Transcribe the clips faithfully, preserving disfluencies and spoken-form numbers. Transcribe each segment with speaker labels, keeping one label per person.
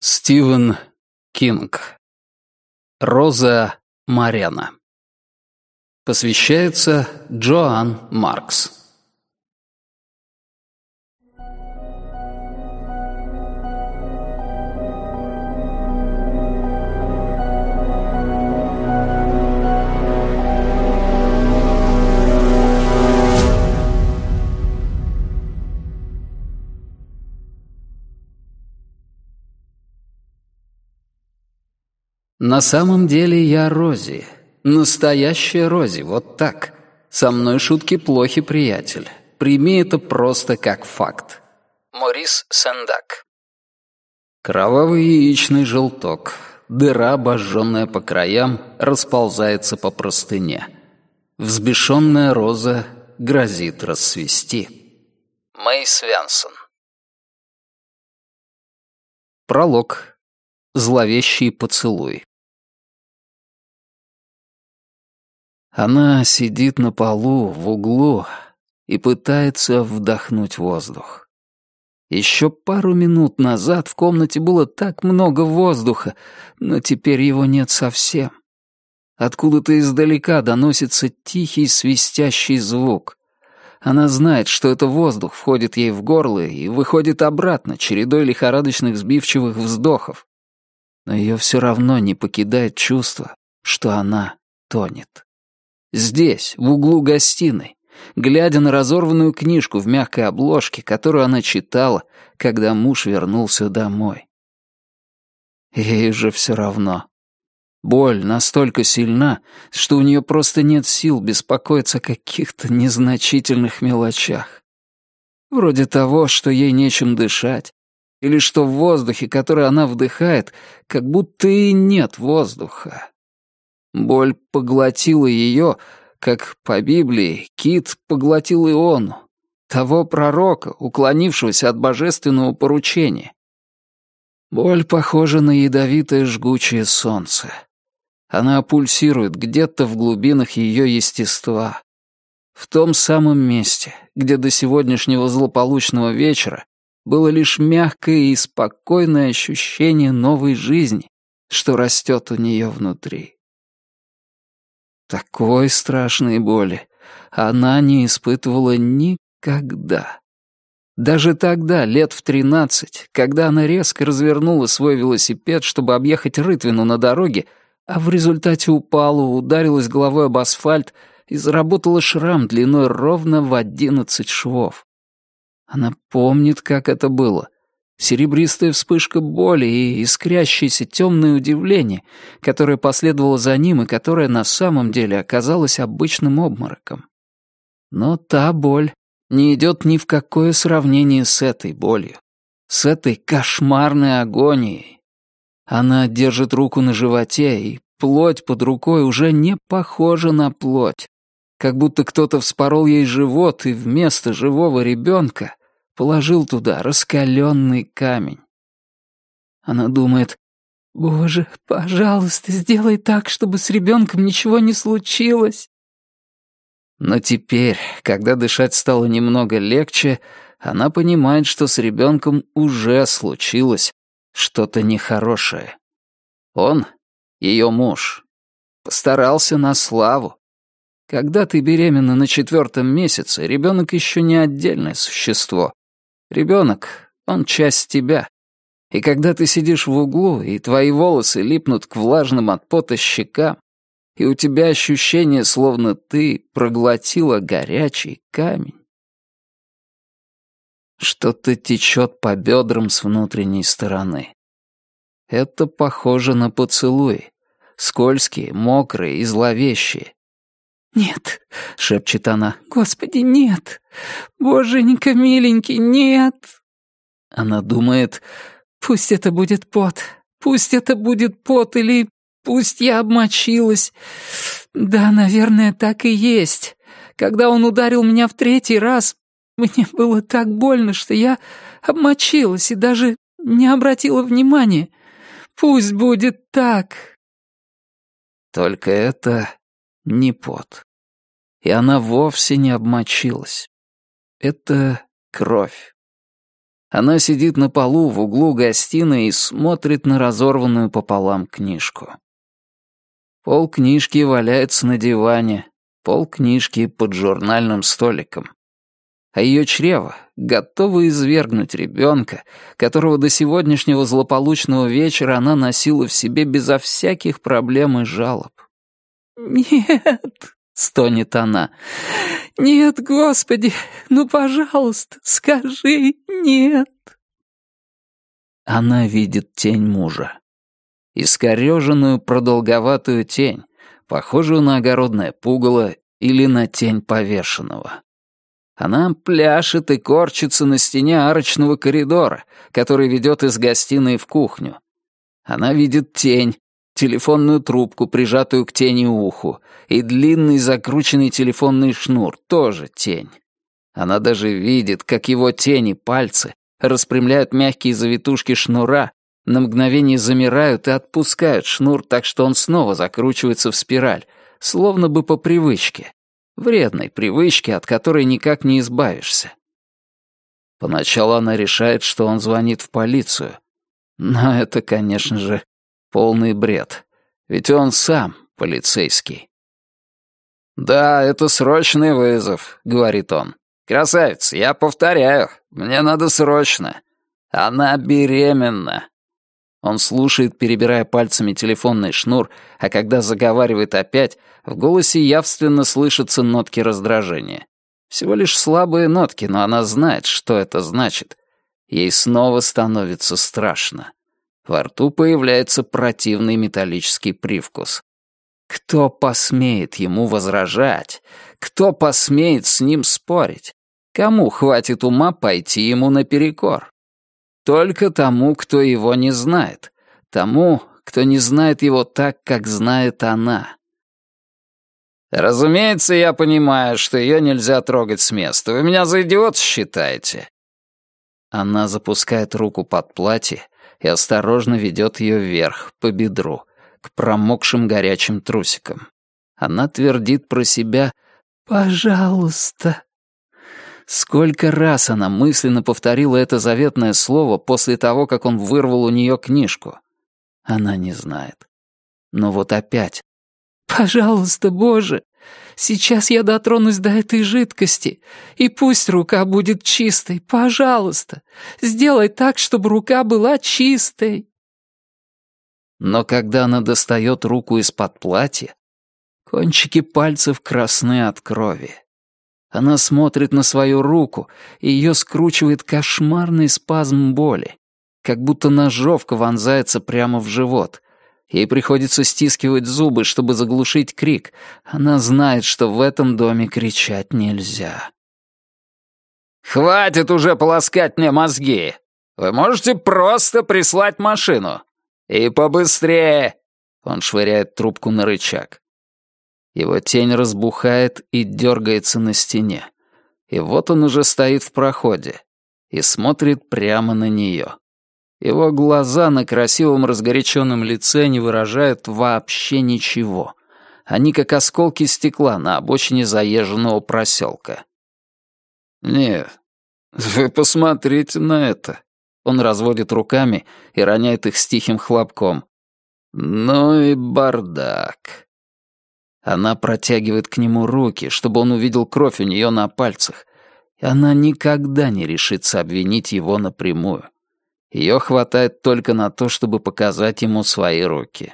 Speaker 1: Стивен Кинг. Роза Морена. Посвящается Джоан Маркс. На самом деле я Рози. Настоящая Рози, вот так. Со мной шутки плохи, приятель. Прими это просто как факт. Морис Сендак. Кровавый яичный желток. Дыра, обожженная по краям, расползается по простыне. Взбешенная роза грозит расцвести. Мэй Свенсон. Пролог. Зловещий поцелуй. Она сидит на полу в углу и пытается вдохнуть воздух. Еще пару минут назад в комнате было так много воздуха, но теперь его нет совсем. Откуда-то издалека доносится тихий свистящий звук. Она знает, что это воздух входит ей в горло и выходит обратно чередой лихорадочных сбивчивых вздохов. Но ее все равно не покидает чувство, что она тонет. Здесь, в углу гостиной, глядя на разорванную книжку в мягкой обложке, которую она читала, когда муж вернулся домой. Ей же все равно. Боль настолько сильна, что у нее просто нет сил беспокоиться о каких-то незначительных мелочах. Вроде того, что ей нечем дышать, или что в воздухе, который она вдыхает, как будто и нет воздуха. Боль поглотила ее, как по Библии кит поглотил Иону, того пророка, уклонившегося от божественного поручения. Боль похожа на ядовитое жгучее солнце. Она пульсирует где-то в глубинах ее естества. В том самом месте, где до сегодняшнего злополучного вечера было лишь мягкое и спокойное ощущение новой жизни, что растет у нее внутри. Такой страшной боли она не испытывала никогда. Даже тогда, лет в тринадцать, когда она резко развернула свой велосипед, чтобы объехать рытвину на дороге, а в результате упала, ударилась головой об асфальт и заработала шрам длиной ровно в одиннадцать швов. Она помнит, как это было. Серебристая вспышка боли и искрящееся темное удивление, которое последовало за ним и которое на самом деле оказалось обычным обмороком. Но та боль не идет ни в какое сравнение с этой болью, с этой кошмарной агонией. Она держит руку на животе, и плоть под рукой уже не похожа на плоть. Как будто кто-то вспорол ей живот и вместо живого ребенка положил туда раскаленный камень. Она думает: «Боже, пожалуйста, сделай так, чтобы с ребенком ничего не случилось». Но теперь, когда дышать стало немного легче, она понимает, что с ребенком уже случилось что-то нехорошее. Он, ее муж, постарался на славу. Когда ты беременна на четвертом месяце, ребенок еще не отдельное существо. Ребенок, он часть тебя. И когда ты сидишь в углу, и твои волосы липнут к влажным от пота щекам, и у тебя ощущение, словно ты проглотила горячий камень. Что-то течет по бедрам с внутренней стороны. Это похоже на поцелуи. Скользкие, мокрые и зловещие. «Нет», — шепчет она, — «Господи, нет! Боженька миленький, нет!» Она думает: «Пусть это будет пот, пусть это будет пот, или пусть я обмочилась. Да, наверное, так и есть. Когда он ударил меня в третий раз, мне было так больно, что я обмочилась и даже не обратила внимания. Пусть будет так». Только это не пот. И она вовсе не обмочилась. Это кровь. Она сидит на полу в углу гостиной и смотрит на разорванную пополам книжку. Пол книжки валяется на диване, пол книжки под журнальным столиком. А ее чрево готово извергнуть ребенка, которого до сегодняшнего злополучного вечера она носила в себе безо всяких проблем и жалоб. «Нет», — стонет она, — «нет, Господи, ну, пожалуйста, скажи нет». Она видит тень мужа. Искорёженную продолговатую тень, похожую на огородное пугало или на тень повешенного. Она пляшет и корчится на стене арочного коридора, который ведет из гостиной в кухню. Она видит тень, телефонную трубку, прижатую к тени уху, и длинный закрученный телефонный шнур, тоже тень. Она даже видит, как его тени пальцы распрямляют мягкие завитушки шнура, на мгновение замирают и отпускают шнур так, что он снова закручивается в спираль, словно бы по привычке. Вредной привычке, от которой никак не избавишься. Поначалу она решает, что он звонит в полицию. Но это, конечно же, полный бред. Ведь он сам полицейский. «Да, это срочный вызов», — говорит он. «Красавица, я повторяю, мне надо срочно. Она беременна». Он слушает, перебирая пальцами телефонный шнур, а когда заговаривает опять, в голосе явственно слышатся нотки раздражения. Всего лишь слабые нотки, но она знает, что это значит. Ей снова становится страшно. Во рту появляется противный металлический привкус. Кто посмеет ему возражать? Кто посмеет с ним спорить? Кому хватит ума пойти ему наперекор? Только тому, кто его не знает. Тому, кто не знает его так, как знает она. «Разумеется, я понимаю, что ее нельзя трогать с места. Вы меня за идиота считаете?» Она запускает руку под платье и осторожно ведет ее вверх, по бедру, к промокшим горячим трусикам. Она твердит про себя «пожалуйста». Сколько раз она мысленно повторила это заветное слово после того, как он вырвал у нее книжку. Она не знает. Но вот опять. «Пожалуйста, Боже, сейчас я дотронусь до этой жидкости, и пусть рука будет чистой, пожалуйста, сделай так, чтобы рука была чистой». Но когда она достает руку из-под платья, кончики пальцев красны от крови. Она смотрит на свою руку, и ее скручивает кошмарный спазм боли, как будто ножовка вонзается прямо в живот. Ей приходится стискивать зубы, чтобы заглушить крик. Она знает, что в этом доме кричать нельзя. «Хватит уже полоскать мне мозги! Вы можете просто прислать машину! И побыстрее!» Он швыряет трубку на рычаг. Его тень разбухает и дергается на стене. И вот он уже стоит в проходе и смотрит прямо на нее. Его глаза на красивом разгоряченном лице не выражают вообще ничего. Они как осколки стекла на обочине заезженного проселка. «Нет, вы посмотрите на это». Он разводит руками и роняет их с тихим хлопком. «Ну и бардак». Она протягивает к нему руки, чтобы он увидел кровь у нее на пальцах. И она никогда не решится обвинить его напрямую. Ее хватает только на то, чтобы показать ему свои руки.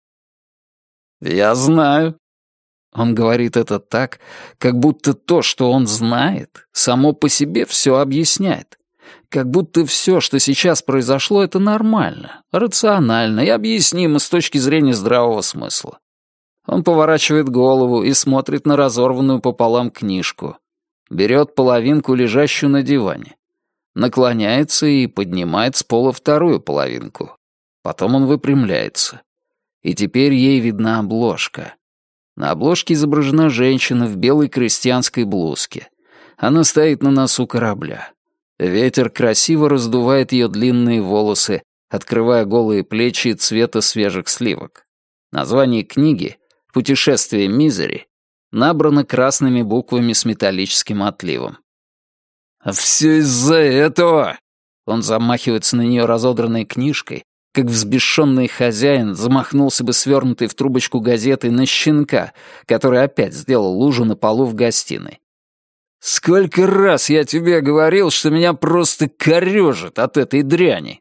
Speaker 1: «Я знаю». Он говорит это так, как будто то, что он знает, само по себе все объясняет. Как будто все, что сейчас произошло, это нормально, рационально и объяснимо с точки зрения здравого смысла. Он поворачивает голову и смотрит на разорванную пополам книжку. Берет половинку, лежащую на диване. Наклоняется и поднимает с пола вторую половинку. Потом он выпрямляется. И теперь ей видна обложка. На обложке изображена женщина в белой крестьянской блузке. Она стоит на носу корабля. Ветер красиво раздувает ее длинные волосы, открывая голые плечи цвета свежих сливок. Название книги «Путешествие Мизери» набрано красными буквами с металлическим отливом. «А все из-за этого!» Он замахивается на нее разодранной книжкой, как взбешенный хозяин замахнулся бы свернутой в трубочку газетой на щенка, который опять сделал лужу на полу в гостиной. «Сколько раз я тебе говорил, что меня просто корёжит от этой дряни!»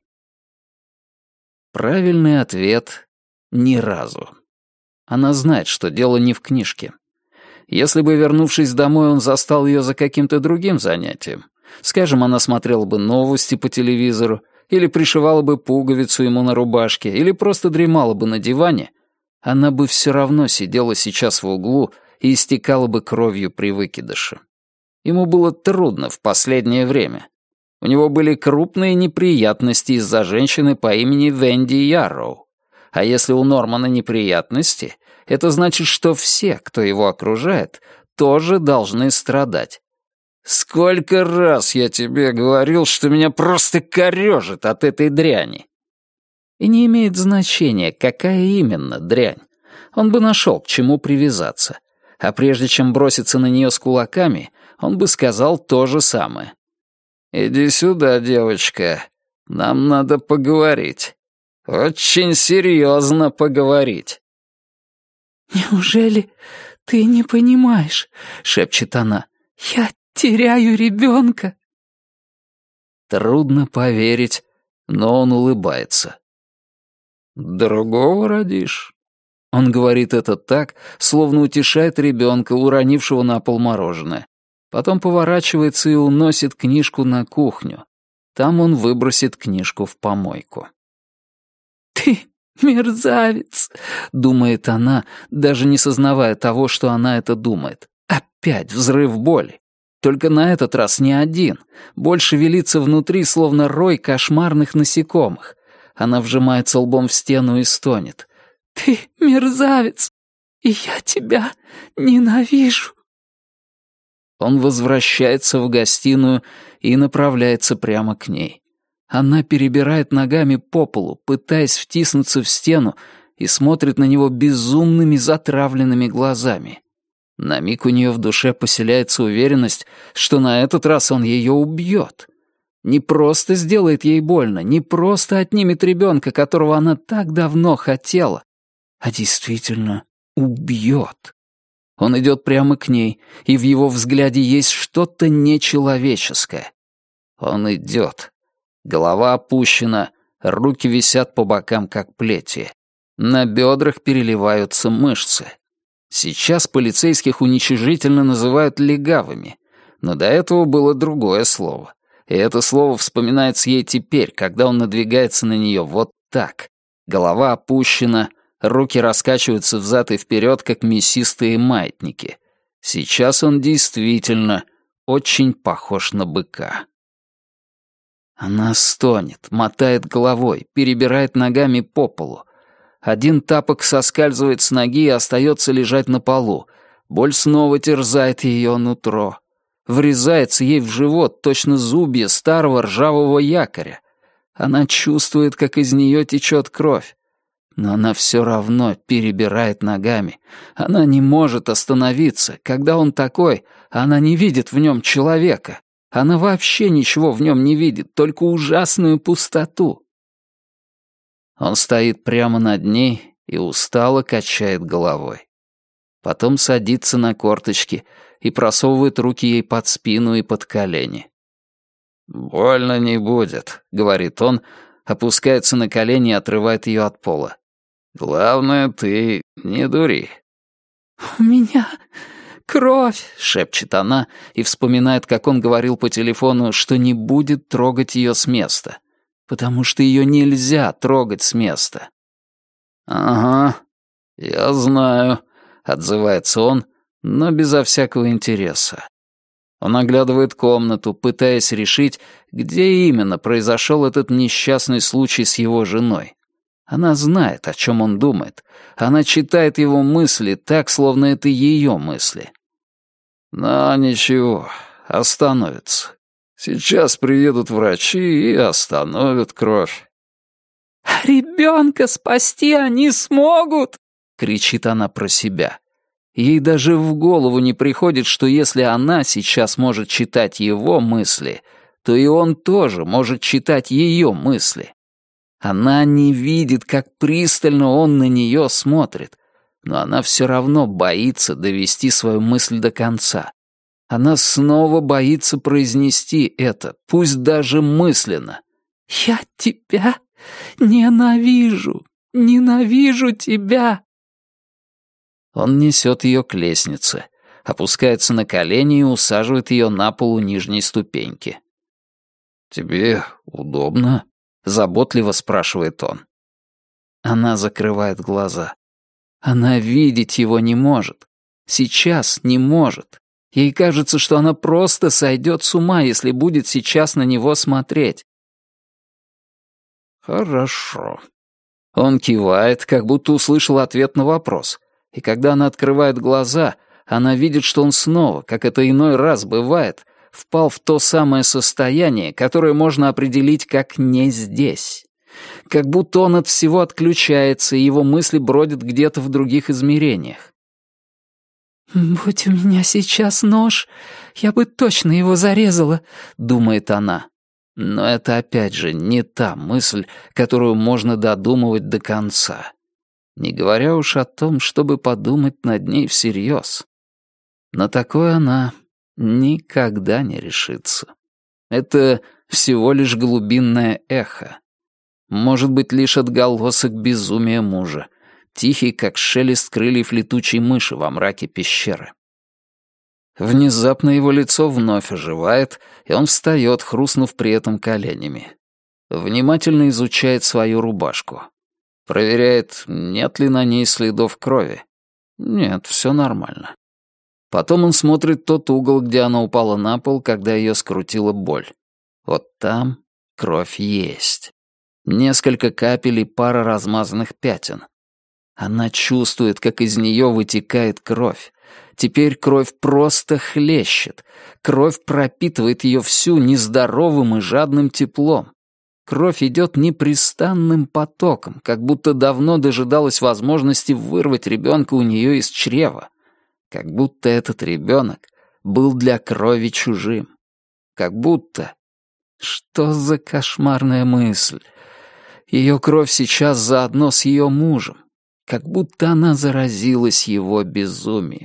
Speaker 1: Правильный ответ — ни разу. Она знает, что дело не в книжке. Если бы, вернувшись домой, он застал ее за каким-то другим занятием, скажем, она смотрела бы новости по телевизору, или пришивала бы пуговицу ему на рубашке, или просто дремала бы на диване, она бы все равно сидела сейчас в углу и истекала бы кровью при выкидыше. Ему было трудно в последнее время. У него были крупные неприятности из-за женщины по имени Венди Ярроу. А если у Нормана неприятности, это значит, что все, кто его окружает, тоже должны страдать. «Сколько раз я тебе говорил, что меня просто корёжит от этой дряни!» И не имеет значения, какая именно дрянь. Он бы нашел, к чему привязаться. А прежде чем броситься на нее с кулаками, он бы сказал то же самое. «Иди сюда, девочка. Нам надо поговорить. Очень серьезно поговорить».
Speaker 2: «Неужели ты не понимаешь?» — шепчет она. «Я теряю ребенка».
Speaker 1: Трудно поверить, но он улыбается. «Другого родишь». Он говорит это так, словно утешает ребенка, уронившего на пол мороженое. Потом поворачивается и уносит книжку на кухню. Там он выбросит книжку в помойку.
Speaker 2: «Ты мерзавец», — думает она, даже не сознавая того, что она это думает. Опять взрыв боли. Только на этот раз не один. Больше велится внутри, словно рой кошмарных насекомых. Она вжимается лбом в стену и стонет. «Ты мерзавец, и я тебя ненавижу».
Speaker 1: Он возвращается в гостиную и направляется прямо к ней. Она перебирает ногами по полу, пытаясь втиснуться в стену, и смотрит на него безумными затравленными глазами. На миг у нее в душе поселяется уверенность, что на этот раз он ее убьет. Не просто сделает ей больно, не просто отнимет ребенка, которого она так давно хотела, а действительно убьет. Он идет прямо к ней, и в его взгляде есть что-то нечеловеческое. Он идет. Голова опущена, руки висят по бокам, как плети. На бедрах переливаются мышцы. Сейчас полицейских уничижительно называют легавыми, но до этого было другое слово. И это слово вспоминается ей теперь, когда он надвигается на нее вот так. Голова опущена, руки раскачиваются взад и вперед, как мясистые маятники. Сейчас он действительно очень похож на быка. Она стонет, мотает головой, перебирает ногами по полу. Один тапок соскальзывает с ноги и остается лежать на полу. Боль снова терзает ее нутро. Врезается ей в живот точно зубья старого ржавого якоря. Она чувствует, как из нее течет кровь. Но она все равно перебирает ногами. Она не может остановиться. Когда он такой, она не видит в нем человека. Она вообще ничего в нем не видит, только ужасную пустоту. Он стоит прямо над ней и устало качает головой. Потом садится на корточки и просовывает руки ей под спину и под колени. «Больно не будет», — говорит он, опускается на колени и отрывает ее от пола. «Главное, ты не дури».
Speaker 2: «У меня кровь», —
Speaker 1: шепчет она и вспоминает, как он говорил по телефону, что не будет трогать ее с места, потому что ее нельзя трогать с места. «Ага, я знаю», — отзывается он, но безо всякого интереса. Он оглядывает комнату, пытаясь решить, где именно произошел этот несчастный случай с его женой. Она знает, о чем он думает. Она читает его мысли так, словно это ее мысли. Но ничего, остановится. Сейчас приедут врачи и остановят кровь.
Speaker 2: «Ребенка спасти они смогут!»
Speaker 1: — кричит она про себя. Ей даже в голову не приходит, что если она сейчас может читать его мысли, то и он тоже может читать ее мысли. Она не видит, как пристально он на нее смотрит, но она все равно боится довести свою мысль до конца. Она снова боится произнести это, пусть даже мысленно. «Я тебя ненавижу, ненавижу тебя!» Он несет ее к лестнице, опускается на колени и усаживает ее на пол у нижней ступеньки. «Тебе удобно?» — заботливо спрашивает он. Она закрывает глаза. Она видеть его не может. Сейчас не может. Ей кажется, что она просто сойдет с ума, если будет сейчас на него смотреть. «Хорошо». Он кивает, как будто услышал ответ на вопрос. И когда она открывает глаза, она видит, что он снова, как это иной раз бывает, впал в то самое состояние, которое можно определить как «не здесь». Как будто он от всего отключается, и его мысли бродят где-то в других измерениях. «Будь у меня сейчас нож, я бы точно его зарезала», — думает она. Но это опять же не та мысль, которую можно додумывать до конца. Не говоря уж о том, чтобы подумать над ней всерьез. На такое она никогда не решится. Это всего лишь глубинное эхо. Может быть, лишь отголосок безумия мужа, тихий, как шелест крыльев летучей мыши во мраке пещеры. Внезапно его лицо вновь оживает, и он встает, хрустнув при этом коленями. Внимательно изучает свою рубашку. Проверяет, нет ли на ней следов крови. Нет, все нормально. Потом он смотрит тот угол, где она упала на пол, когда ее скрутила боль. Вот там кровь есть. Несколько капель и пара размазанных пятен. Она чувствует, как из нее вытекает кровь. Теперь кровь просто хлещет. Кровь пропитывает ее всю нездоровым и жадным теплом. Кровь идет непрестанным потоком, как будто давно дожидалась возможности вырвать ребенка у нее из чрева. Как будто этот ребенок был для крови чужим. Как будто... Что за кошмарная мысль? Ее кровь сейчас заодно с ее мужем. Как будто она заразилась его безумием.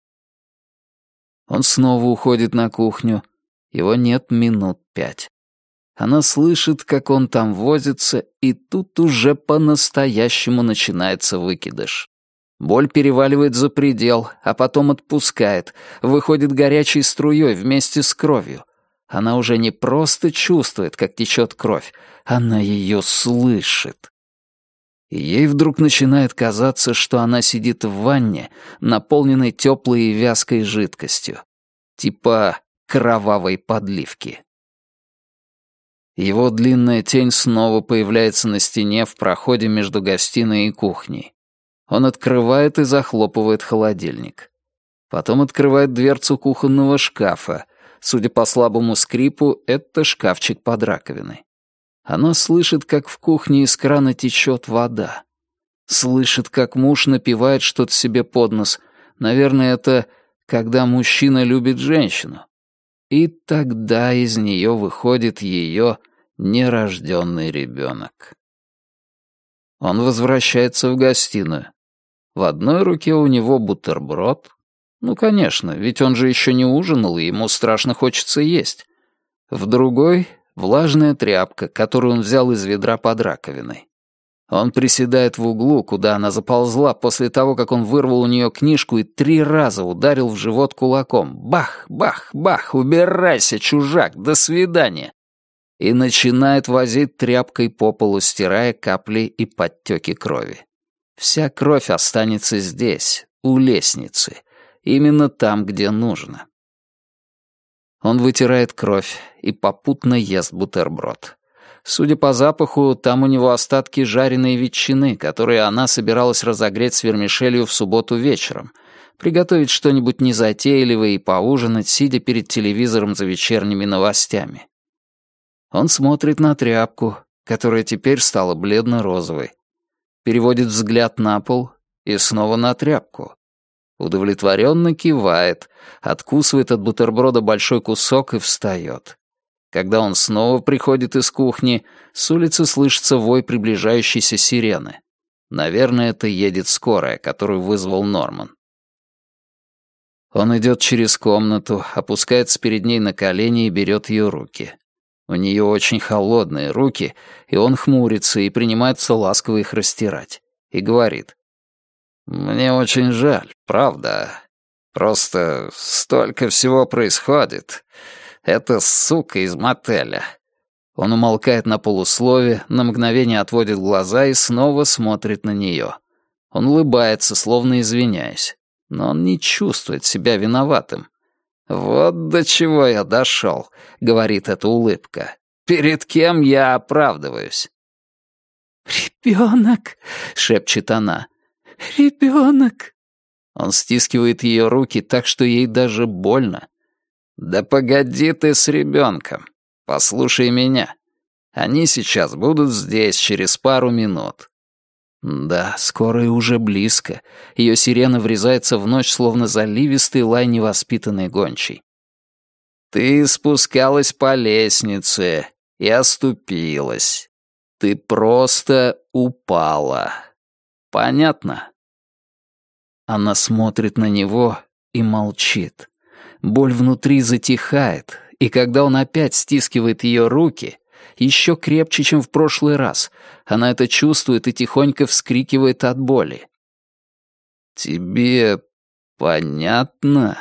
Speaker 1: Он снова уходит на кухню. Его нет минут пять. Она слышит, как он там возится, и тут уже по-настоящему начинается выкидыш. Боль переваливает за предел, а потом отпускает, выходит горячей струей вместе с кровью. Она уже не просто чувствует, как течет кровь, она ее слышит. И ей вдруг начинает казаться, что она сидит в ванне, наполненной теплой и вязкой жидкостью, типа кровавой подливки. Его длинная тень снова появляется на стене в проходе между гостиной и кухней. Он открывает и захлопывает холодильник. Потом открывает дверцу кухонного шкафа. Судя по слабому скрипу, это шкафчик под раковиной. Она слышит, как в кухне из крана течет вода. Слышит, как муж напевает что-то себе под нос. Наверное, это «когда мужчина любит женщину». И тогда из нее выходит ее нерожденный ребенок. Он возвращается в гостиную. В одной руке у него бутерброд. Ну, конечно, ведь он же еще не ужинал, и ему страшно хочется есть. В другой — влажная тряпка, которую он взял из ведра под раковиной. Он приседает в углу, куда она заползла после того, как он вырвал у нее книжку и три раза ударил в живот кулаком. Бах, бах, бах, убирайся, чужак, до свидания. И начинает возить тряпкой по полу, стирая капли и подтеки крови. Вся кровь останется здесь, у лестницы, именно там, где нужно. Он вытирает кровь и попутно ест бутерброд. Судя по запаху, там у него остатки жареной ветчины, которые она собиралась разогреть с вермишелью в субботу вечером, приготовить что-нибудь незатейливое и поужинать, сидя перед телевизором за вечерними новостями. Он смотрит на тряпку, которая теперь стала бледно-розовой, переводит взгляд на пол и снова на тряпку. Удовлетворенно кивает, откусывает от бутерброда большой кусок и встает. Когда он снова приходит из кухни, с улицы слышится вой приближающейся сирены. Наверное, это едет скорая, которую вызвал Норман. Он идет через комнату, опускается перед ней на колени и берет ее руки. У нее очень холодные руки, и он хмурится и принимается ласково их растирать. И говорит: «Мне очень жаль, правда. Просто столько всего происходит. Это сука из мотеля». Он умолкает на полуслове, на мгновение отводит глаза и снова смотрит на нее. Он улыбается, словно извиняясь. Но он не чувствует себя виноватым. «Вот до чего я дошел», — говорит эта улыбка. «Перед кем я оправдываюсь?»
Speaker 2: «Ребенок», — шепчет она. «Ребенок».
Speaker 1: Он стискивает ее руки так, что ей даже больно. «Да погоди ты с ребенком. Послушай меня. Они сейчас будут здесь через пару минут». Да, скорая уже близко. Ее сирена врезается в ночь, словно заливистый лай невоспитанной гончей. «Ты спускалась по лестнице и оступилась. Ты просто упала. Понятно?» Она смотрит на него и молчит. Боль внутри затихает, и когда он опять стискивает ее руки, еще крепче, чем в прошлый раз, она это чувствует и тихонько вскрикивает от боли. «Тебе понятно?»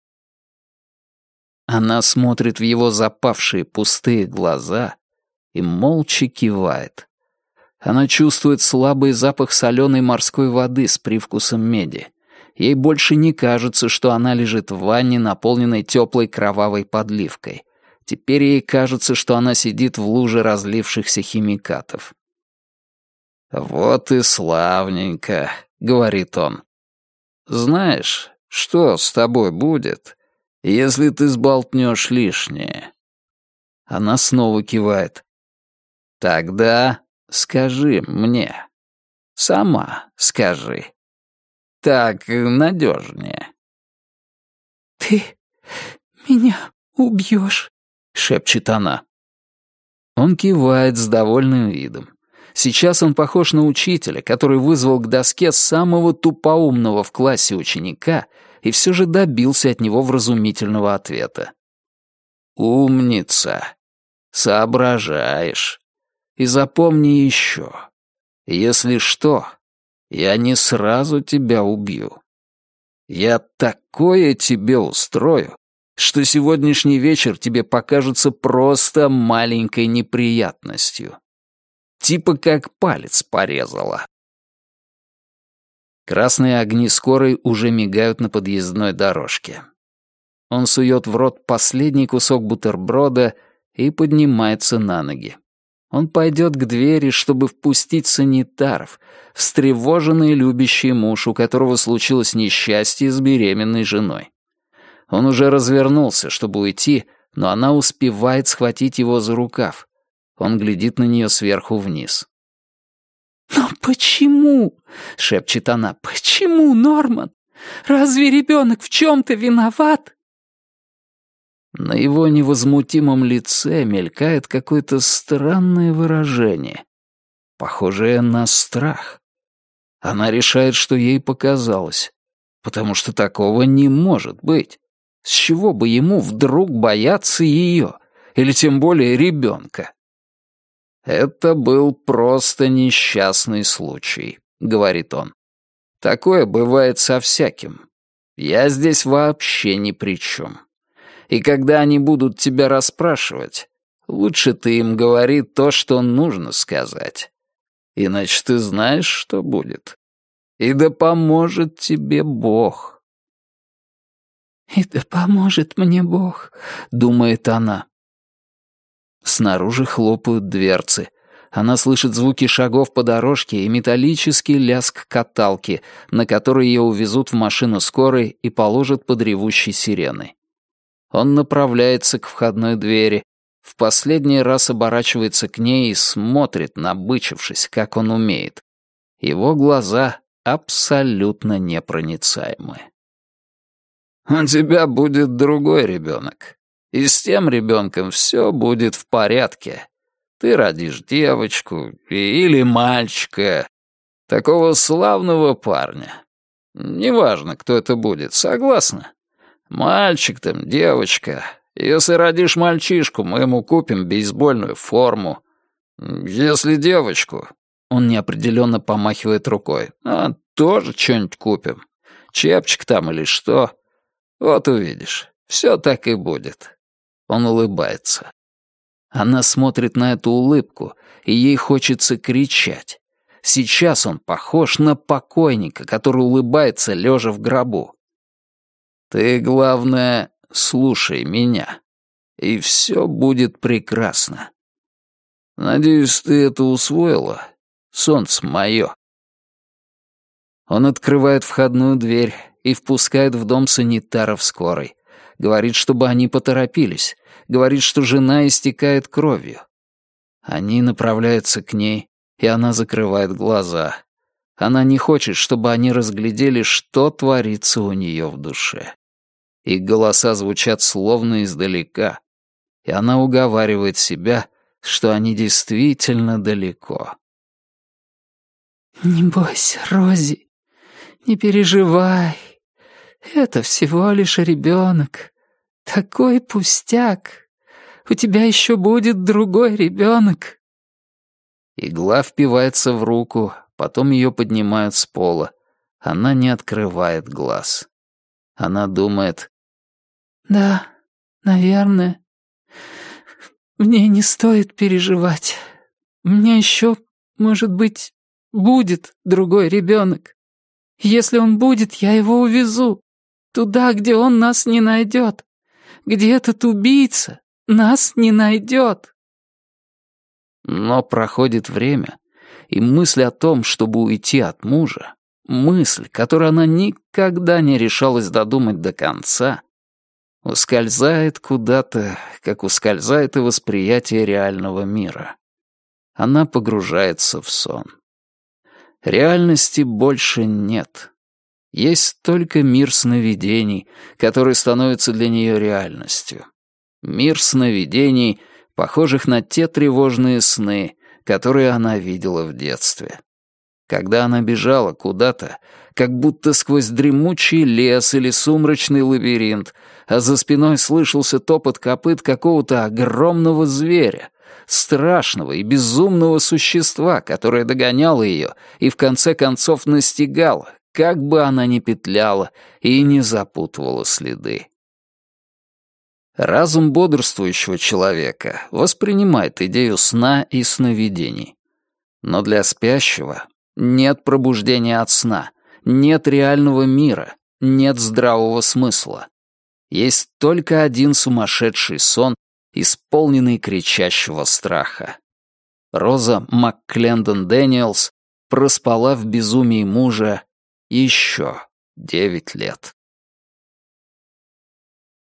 Speaker 1: Она смотрит в его запавшие пустые глаза и молча кивает. Она чувствует слабый запах соленой морской воды с привкусом меди. Ей больше не кажется, что она лежит в ванне, наполненной теплой кровавой подливкой. Теперь ей кажется, что она сидит в луже разлившихся химикатов. «Вот и славненько», — говорит он. «Знаешь, что с тобой будет, если ты сболтнешь лишнее?» Она снова кивает. «Тогда скажи мне. Сама скажи. Так надежнее».
Speaker 2: «Ты меня убьешь», — шепчет она.
Speaker 1: Он кивает с довольным видом. Сейчас он похож на учителя, который вызвал к доске самого тупоумного в классе ученика и все же добился от него вразумительного ответа. «Умница. Соображаешь. И запомни еще. Если что, я не сразу тебя убью. Я такое тебе устрою, что сегодняшний вечер тебе покажется просто маленькой неприятностью. Типа как палец порезала». Красные огни скорой уже мигают на подъездной дорожке. Он сует в рот последний кусок бутерброда и поднимается на ноги. Он пойдет к двери, чтобы впустить санитаров, встревоженный любящий муж, у которого случилось несчастье с беременной женой. Он уже развернулся, чтобы уйти, но она успевает схватить его за рукав. Он глядит на нее сверху вниз.
Speaker 2: «Но почему?» — шепчет она. «Почему, Норман? Разве ребенок в чем-то виноват?»
Speaker 1: На его невозмутимом лице мелькает какое-то странное выражение, похожее на страх. Она решает, что ей показалось, потому что такого не может быть. С чего бы ему вдруг бояться ее, или тем более ребенка? «Это был просто несчастный случай», — говорит он. «Такое бывает со всяким. Я здесь вообще ни при чем. И когда они будут тебя расспрашивать, лучше ты им говори то, что нужно сказать. Иначе ты знаешь, что будет. И да поможет тебе Бог».
Speaker 2: «И да поможет мне Бог», — думает она.
Speaker 1: Снаружи хлопают дверцы. Она слышит звуки шагов по дорожке и металлический лязг каталки, на которой ее увезут в машину скорой и положат под ревущей сиреной. Он направляется к входной двери, в последний раз оборачивается к ней и смотрит, набычившись, как он умеет. Его глаза абсолютно непроницаемы. «У тебя будет другой ребенок. И с тем ребенком все будет в порядке. Ты родишь девочку или мальчика, такого славного парня. Неважно, кто это будет, согласна? Мальчик там, девочка. Если родишь мальчишку, мы ему купим бейсбольную форму. Если девочку, он неопределенно помахивает рукой, а тоже что-нибудь купим. Чепчик там или что. Вот увидишь, все так и будет. Он улыбается. Она смотрит на эту улыбку, и ей хочется кричать. Сейчас он похож на покойника, который улыбается, лежа в гробу. Ты, главное, слушай меня, и все будет прекрасно. Надеюсь, ты это усвоила, солнце мое. Он открывает входную дверь и впускает в дом санитаров скорой. Говорит, чтобы они поторопились. Говорит, что жена истекает кровью. Они направляются к ней, и она закрывает глаза. Она не хочет, чтобы они разглядели, что творится у нее в душе. Их голоса звучат словно издалека, и она уговаривает себя, что они действительно далеко.
Speaker 2: «Не бойся, Рози, не переживай. Это всего лишь ребенок. Такой пустяк. У тебя еще будет другой ребенок».
Speaker 1: Игла впивается в руку, потом ее поднимают с пола. Она не открывает глаз. Она думает:
Speaker 2: «Да, наверное. Мне не стоит переживать. У меня еще, может быть, будет другой ребенок. Если он будет, я его увезу. Туда, где он нас не найдет. Где этот убийца нас не найдет».
Speaker 1: Но проходит время, и мысль о том, чтобы уйти от мужа, мысль, которую она никогда не решалась додумать до конца, ускользает куда-то, как ускользает и восприятие реального мира. Она погружается в сон. Реальности больше нет. Есть только мир сновидений, который становится для нее реальностью. Мир сновидений, похожих на те тревожные сны, которые она видела в детстве. Когда она бежала куда-то, как будто сквозь дремучий лес или сумрачный лабиринт, а за спиной слышался топот копыт какого-то огромного зверя, страшного и безумного существа, которое догоняло ее и в конце концов настигало, как бы она ни петляла и не запутывала следы. Разум бодрствующего человека воспринимает идею сна и сновидений. Но для спящего нет пробуждения от сна, нет реального мира, нет здравого смысла. Есть только один сумасшедший сон, исполненный кричащего страха. Роза МакКлендон Дэниелс проспала в безумии мужа еще девять лет.